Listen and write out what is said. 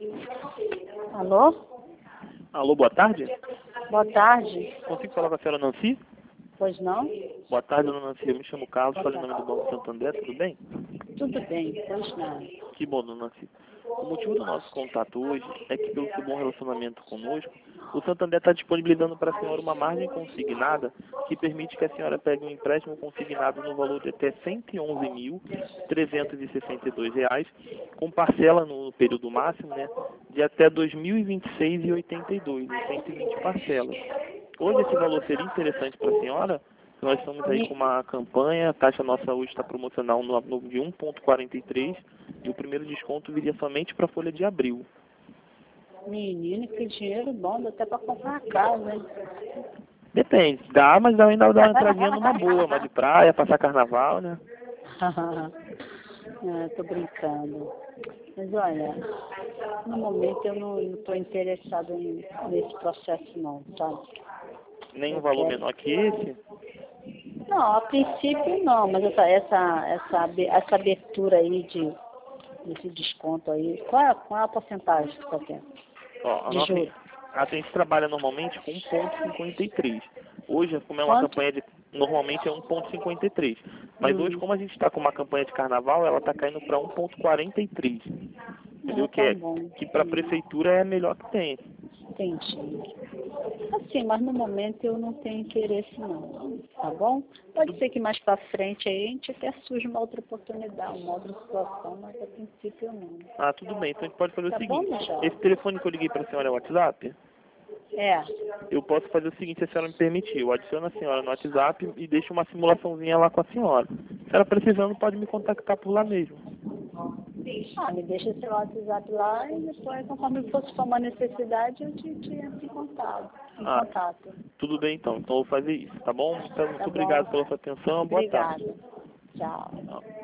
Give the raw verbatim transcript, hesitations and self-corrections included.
Alô? Alô, boa tarde. Boa tarde. Consigo falar com a senhora Nancy? Pois não? Boa tarde, dona Nancy. Eu me chamo Carlos, Boa falei em tarde. nome do Banco Santander, tudo bem? Tudo bem, pois não. Que bom, dona Nancy. O motivo do nosso contato hoje é que, pelo seu bom relacionamento conosco, o Santander está disponibilizando para a senhora uma margem consignada que permite que a senhora pegue um empréstimo consignado no valor de até cento e onze mil, trezentos e sessenta e dois reais, com parcela no período máximo, né, de até dois mil e vinte e seis reais e oitenta e dois centavos, em cento e vinte parcelas. Hoje esse valor seria interessante para a senhora? Nós estamos aí com uma campanha, a taxa nossa hoje está promocional no, no, de um vírgula quarenta e três e o primeiro desconto viria somente para a folha de abril. Menino, que dinheiro bom, dá até para comprar uma casa, hein? Depende, dá, mas dá, ainda dá uma entradinha numa boa, uma de praia, passar carnaval, né? Ah, tô brincando. Mas olha, no momento eu não estou interessado em, nesse processo não, sabe? Nem um Eu valor quero- menor que esse? Não, a princípio não, mas essa, essa, essa, abe- essa abertura aí de desse desconto aí, qual é, qual é a porcentagem que está tendo? Ó, a De nossa, juros? a gente trabalha normalmente com um vírgula cinquenta e três. Hoje, como é uma Quanto? campanha de... Normalmente é um vírgula cinquenta e três. Mas hoje, Hum, como a gente está com uma campanha de carnaval, ela está caindo para um vírgula quarenta e três. ah, Entendeu? Que, tá é, bom. que para a Hum, prefeitura é a melhor que tem. entendi. Assim, mas no momento eu não tenho interesse não, tá bom? Pode ser que mais para frente aí a gente até surja uma outra oportunidade, uma outra situação, mas a princípio não. Ah, tudo bem. Então a gente pode fazer o Tá bom, seguinte. Michel? Esse telefone que eu liguei para a senhora é o WhatsApp? É, Eu posso fazer o seguinte, se a senhora me permitir. Eu adiciono a senhora no WhatsApp e deixo uma simulaçãozinha lá com a senhora. Se a senhora precisando, pode me contactar por lá mesmo. ah, me deixa seu WhatsApp lá e depois, conforme fosse for uma necessidade, eu te, te entro em contato. Em Ah, contato. tudo bem então. Então eu vou fazer isso, tá bom? Então, muito Tá obrigado bom? pela sua atenção. Boa tarde. Obrigada. Tchau. Tchau.